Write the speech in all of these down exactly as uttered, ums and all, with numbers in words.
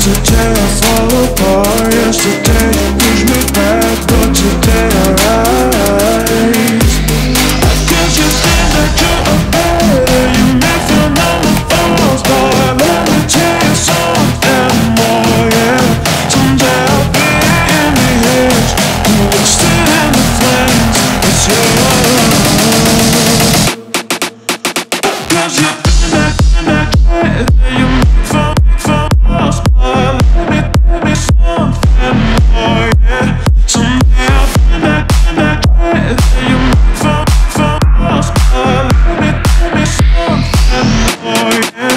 Yesterday I fall apart. Yesterday you push me back, but today I rise. I guess you think that you're a better. You may feel no falls, but let me tell you something more, yeah. Someday I'll be in the edge, still in the flames. It's yours. Cause you think that, that, that you may fall, fall, but let me, let me something more, yeah. Someday I'll find that, that, that you may fall, fall, but let me, let me something more, yeah.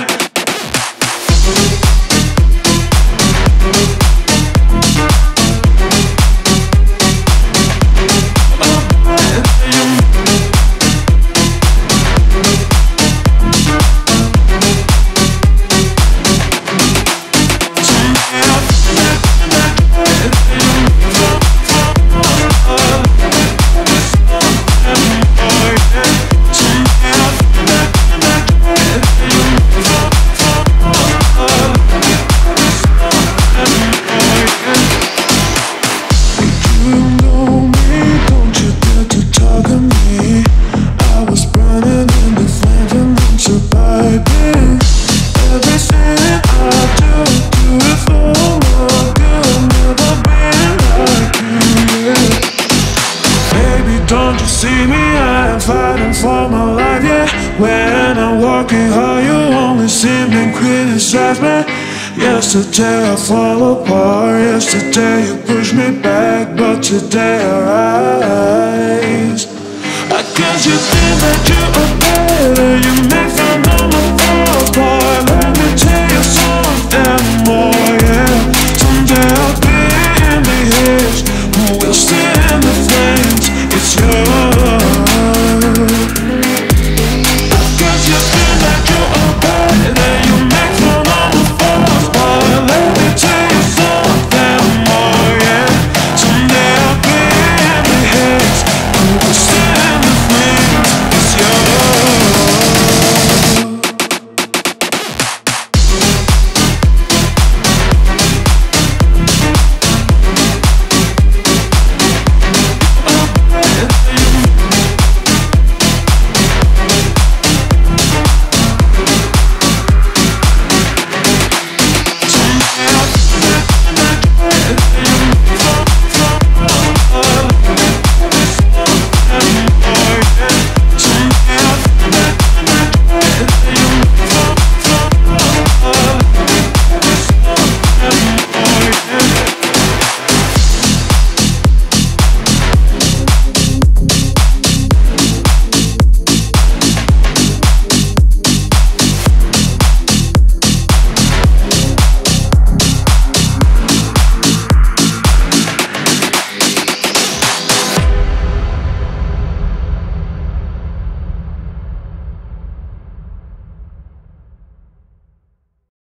Don't you see me? I am fighting for my life, yeah. When I'm working hard, you only seem to criticize me. Yesterday I fall apart. Yesterday you push me back, but today I rise. I guess you think that you are better. You may feel no more.